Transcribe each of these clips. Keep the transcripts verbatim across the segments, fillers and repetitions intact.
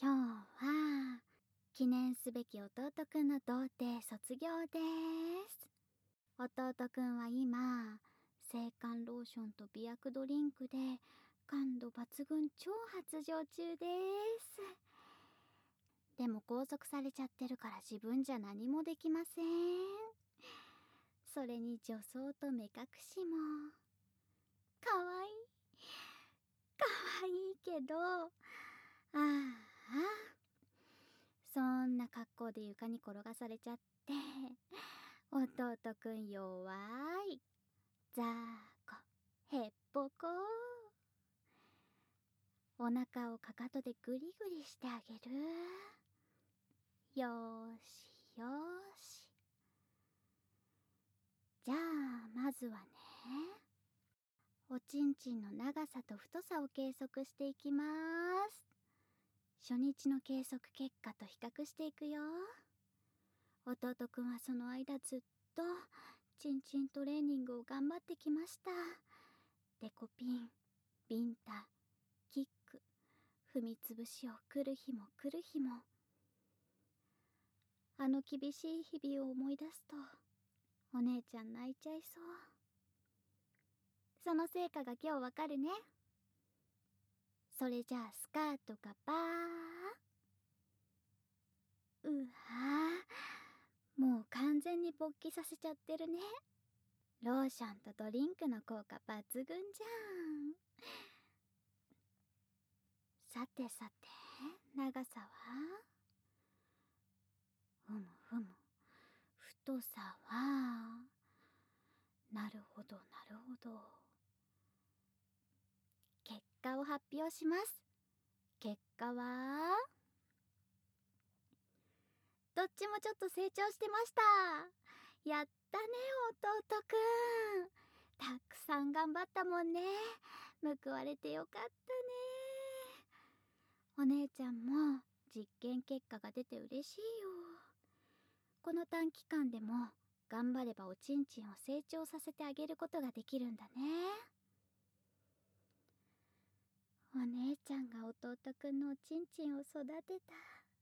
今日は記念すべき弟くんの童貞卒業です。弟くんは今制汗ローションと美薬ドリンクで感度抜群超発情中です。でも拘束されちゃってるから自分じゃ何もできません。それに女装と目隠しもかわいいかわいいけど、ああそんな格好で床に転がされちゃって弟くん弱いザーコへっぽこ。お腹をかかとでグリグリしてあげる。よーしよーし。じゃあまずはね、おちんちんの長さと太さを計測していきます。初日の計測結果と比較していくよ。弟くんはその間ずっとちんちんトレーニングを頑張ってきました。デコピン、ビンタ、キック、踏みつぶしを来る日も来る日も。あの厳しい日々を思い出すとお姉ちゃん泣いちゃいそう。その成果が今日わかるね。それじゃあスカートがバー。うわー、もう完全に勃起させちゃってるね。ローションとドリンクの効果抜群じゃん。さてさて、長さはふむふむ。太さはなるほどなるほど。結果を発表します。結果はどっちもちょっと成長してました。やったね弟くん。たくさん頑張ったもんね。報われてよかったね。お姉ちゃんも実験結果が出て嬉しいよ。この短期間でも頑張ればおちんちんを成長させてあげることができるんだね。お姉ちゃんが弟くんのおちんちんを育てた。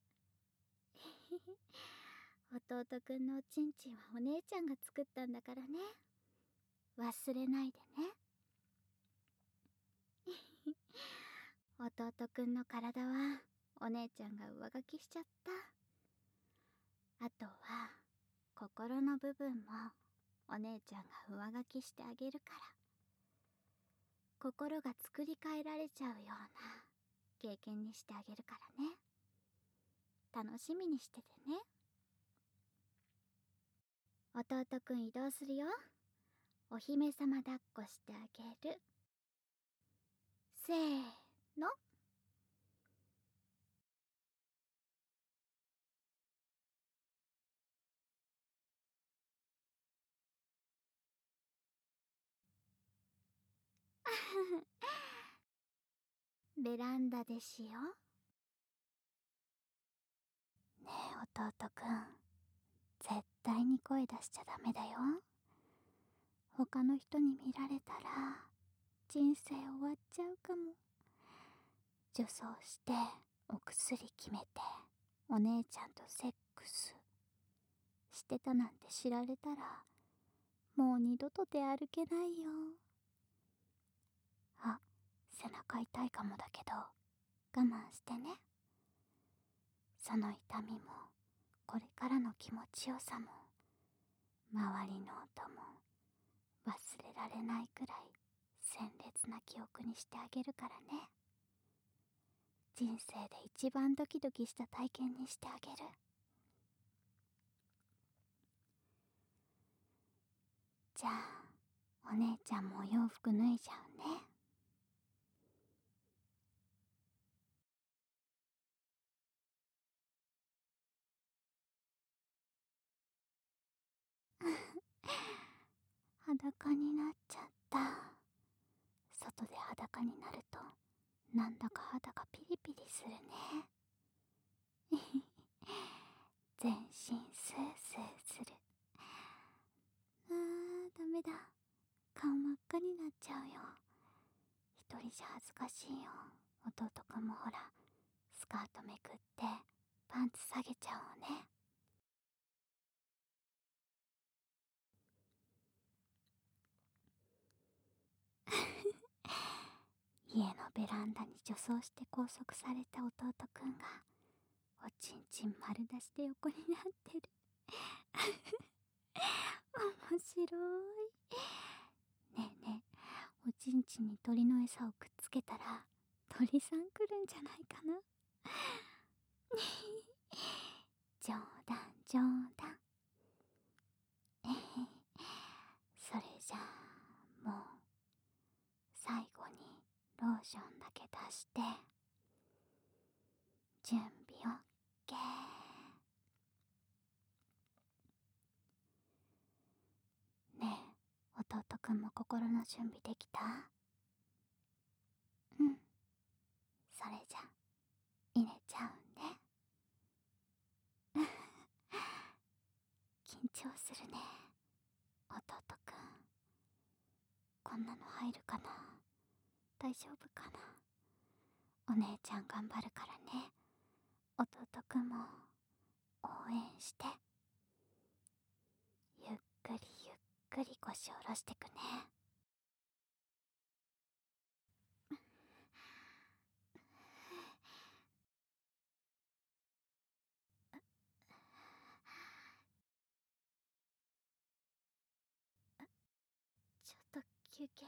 弟くんのおちんちんはお姉ちゃんが作ったんだからね。忘れないでね。弟くんの体はお姉ちゃんが上書きしちゃった。あとは心の部分もお姉ちゃんが上書きしてあげるから、心が作り変えられちゃうような経験にしてあげるからね。楽しみにしててね。弟くん移動するよ。お姫様抱っこしてあげる。せーの。ベランダでしよ。ねえ弟くん、絶対に声出しちゃダメだよ。他の人に見られたら人生終わっちゃうかも。女装してお薬決めてお姉ちゃんとセックスしてたなんて知られたらもう二度と出歩けないよ。あ、背中痛いかもだけど我慢してね。その痛みもこれからの気持ちよさも周りの音も忘れられないくらい鮮烈な記憶にしてあげるからね。人生で一番ドキドキした体験にしてあげる。じゃあお姉ちゃんもお洋服脱いじゃうね。裸になっちゃった。外で裸になるとなんだか肌がピリピリするね。全身スースーする。あーダメだ、顔真っ赤になっちゃうよ。一人じゃ恥ずかしいよ。弟くんもほらスカートめくってパンツ下げちゃおうね。家のベランダに女装して拘束された弟くんがおちんちん丸出しで横になってる。面白い。ねえねえ、おちんちんに鳥の餌をくっつけたら鳥さん来るんじゃないかな。冗談冗談。えへ、それじゃあもう最後にローションだけ出して準備オッケー。ねえ、弟くんも心の準備できた？うん。それじゃ入れちゃうんね。緊張するね、弟くん。こんなの入るかな？大丈夫かな？お姉ちゃん頑張るからね。弟くんも応援して。ゆっくりゆっくり腰を下ろしてくね。ちょっと休憩。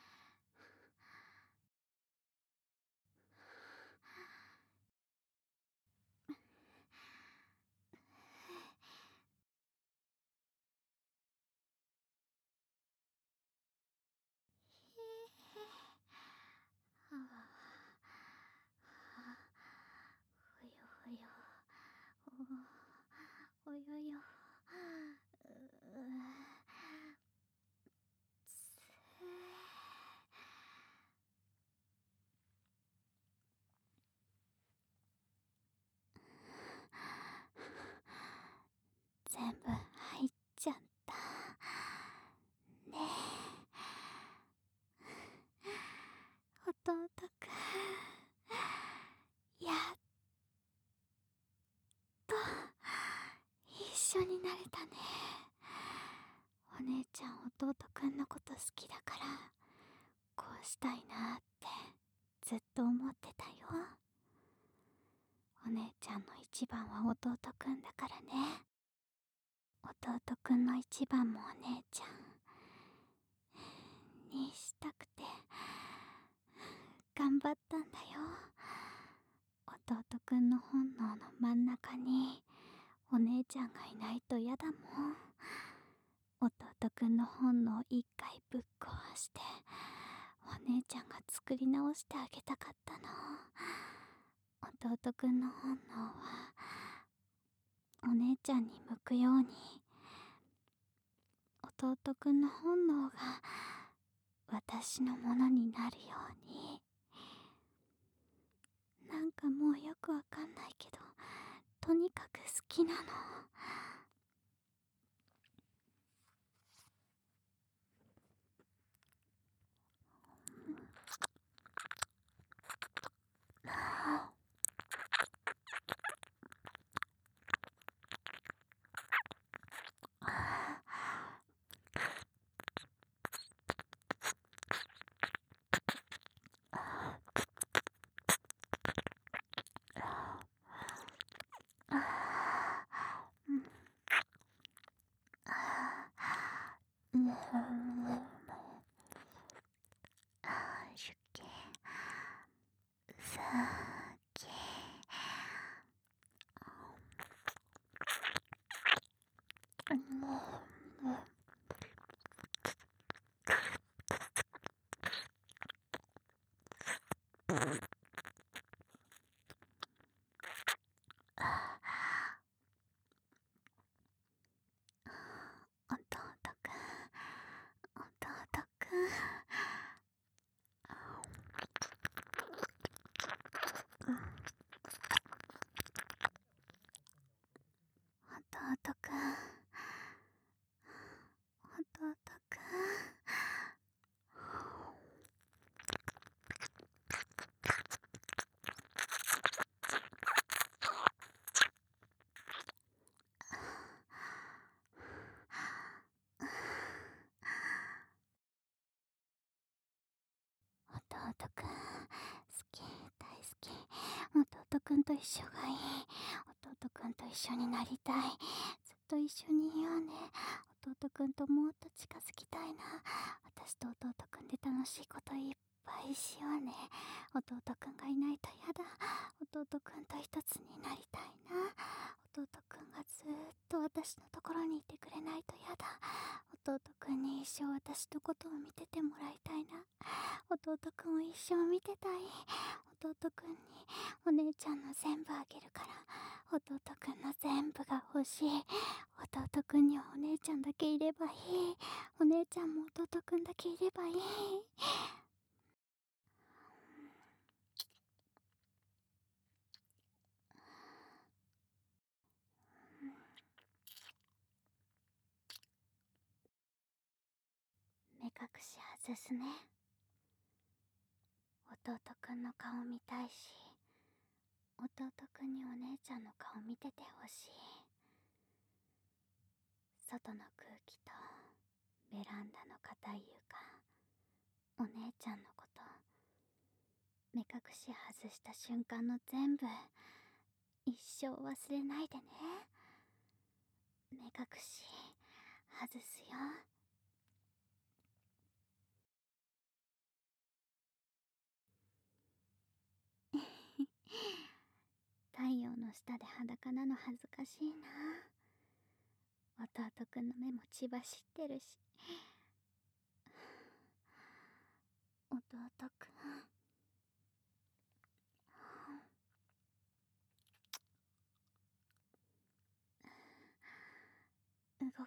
はあ、ふよふよ、お、およよ、うつ全部入っちゃった。ねえ、弟くん、やっと一緒になれたね。お姉ちゃん弟くんのこと好きだからこうしたいなってずっと思ってたよ。お姉ちゃんの一番は弟くんだからね。弟くんの一番もお姉ちゃんにしたくて頑張ったんだよ。弟くんの本能の真ん中にお姉ちゃんがいないと嫌だもん。弟くんの本能を一回ぶっ壊してお姉ちゃんが作り直してあげたかったの。弟くんの本能はお姉ちゃんに向くように、弟くんの本能が私のものになるように。なんかもうよくわかんないけどとにかく好きなの。弟くん、弟くん。 くん好き、大好き。弟くんと一緒がいい。弟くんと一緒になりたい。ずっと一緒にいようね。弟くんともっと近づきたいな。私と弟くんで楽しいこといっぱいしようね。弟くんがいないとやだ。弟くんと一つになりたいな。弟くんがずーっと私のところにいてくれないとやだ。弟くんに一生私のことを見ててもらいたいな。弟くんを一生見てたい。弟くんにお姉ちゃんの全部あげるから。弟くんの全部が欲しい。弟くんにはお姉ちゃんだけいればいい。お姉ちゃんも弟くんだけいればいい。目隠し外すね。弟くんの顔見たいし、弟くんにお姉ちゃんの顔見ててほしい。外の空気とベランダの硬い床、お姉ちゃんのこと、目隠し外した瞬間の全部、一生忘れないでね。目隠し外すよ。太陽の下で裸なの恥ずかしいな。弟くんの目も血走ってるし。弟くん動くよ。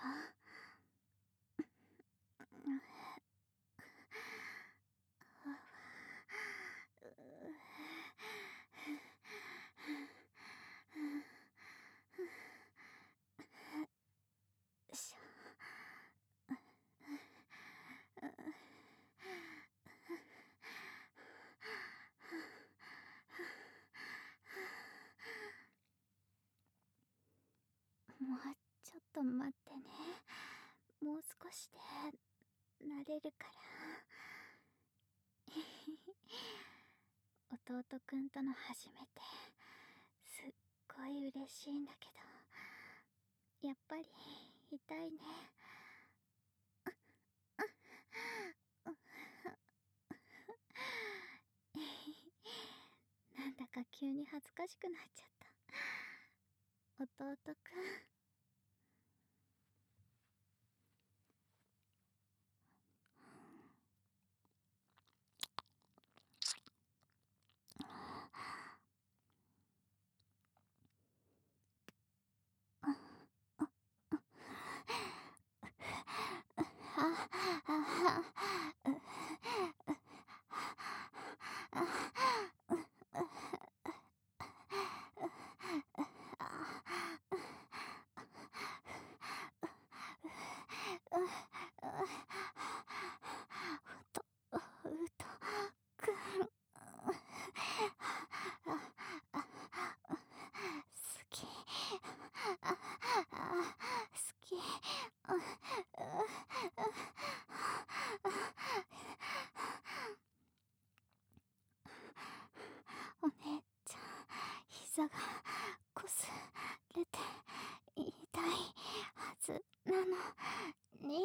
しょもうちょっと待ってね。もう少しで慣れるから弟くんとの初めてすっごい嬉しいんだけど、やっぱり痛いね。なんだか急に恥ずかしくなっちゃった。弟くんお姉ちゃん、膝がこすれて痛いはずなのに、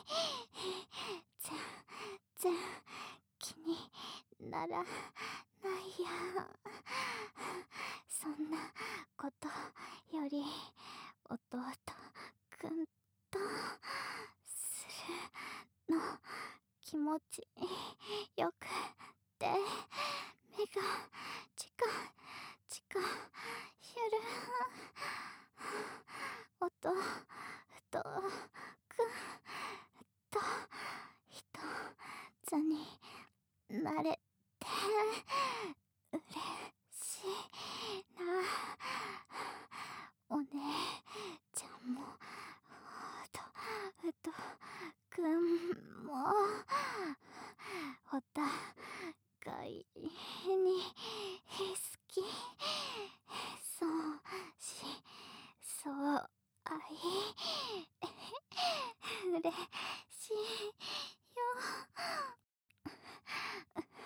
全然気にならないや。そんなことより弟くんとするの気持ちよくて、目がチカチカゆる。弟くんと一つになれて嬉しいな。お姉ちゃんも弟くんもお互いに好き。そうしそう愛嬉しいよ。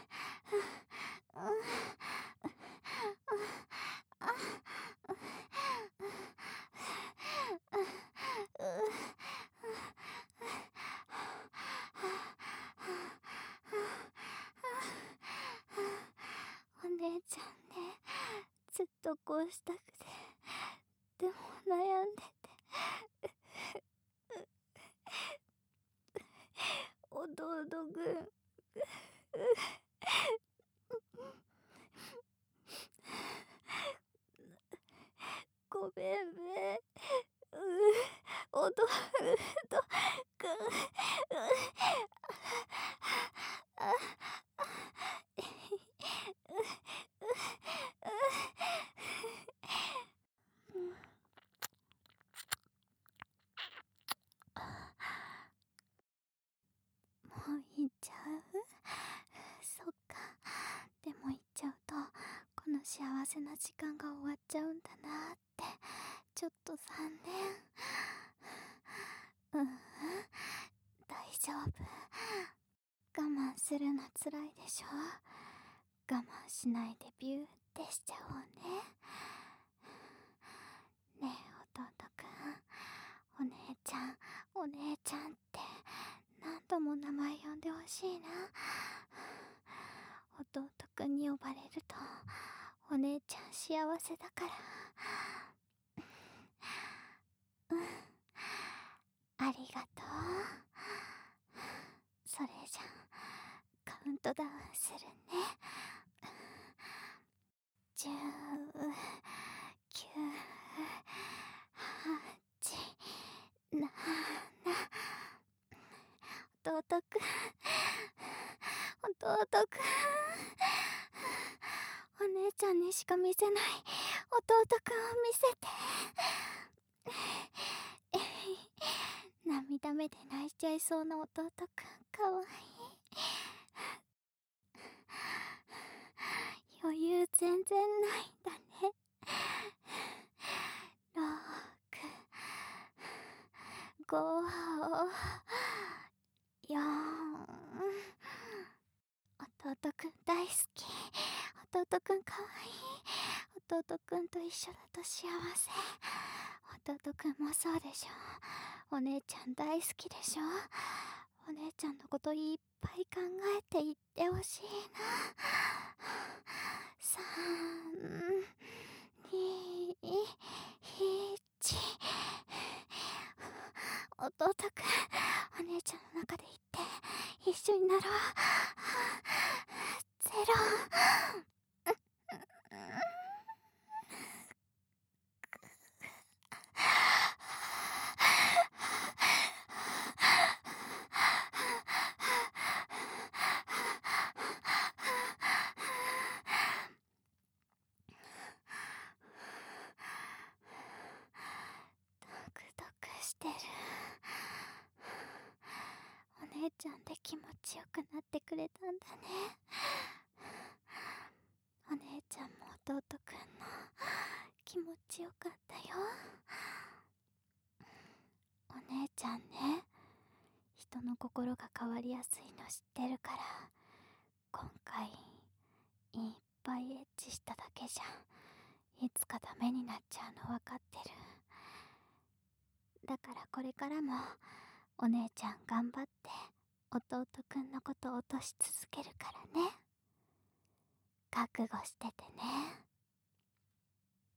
とこうしたくて、でも悩んでて。弟くん。ごめんね。う、弟くん。もう行っちゃう？そっか。でも行っちゃうと、この幸せな時間が終わっちゃうんだなーって、ちょっと残念。ううん、大丈夫。我慢するのつらいでしょ。我慢しないでビューってしちゃおうね。ねえ弟くん、お姉ちゃん、お姉ちゃんって何度も名前呼んでほしいな。弟くんに呼ばれるとお姉ちゃん幸せだから。うん、ありがとう。それじゃカウントダウンするね。じゅう、きゅう、はち、なな。弟くん、弟くん。お姉ちゃんにしか見せない弟くんを見せて。涙目で泣いちゃいそうな弟くん、かわいい。余裕全然ないんだね。ろく、ご、よん。弟くん大好き。弟くんかわいい。弟くんと一緒だと幸せ。弟くんもそうでしょ。お姉ちゃん大好きでしょ。お姉ちゃんのこといっぱい考えていってほしいな。さん、に、いち。弟くん、お姉ちゃんの中で言って一緒になろう。ゼロ。ドクドクしてる。お姉ちゃんで気持ちよくなってくれたんだね。お姉ちゃんも弟くんの気持ちよかったよ。お姉ちゃんね、人の心が変わりやすいの知ってるから、今回いっぱいエッチしただけじゃいつかダメになっちゃうの分かってる。だからこれからもお姉ちゃん頑張って弟くんのことを落とし続けるからね。覚悟しててね。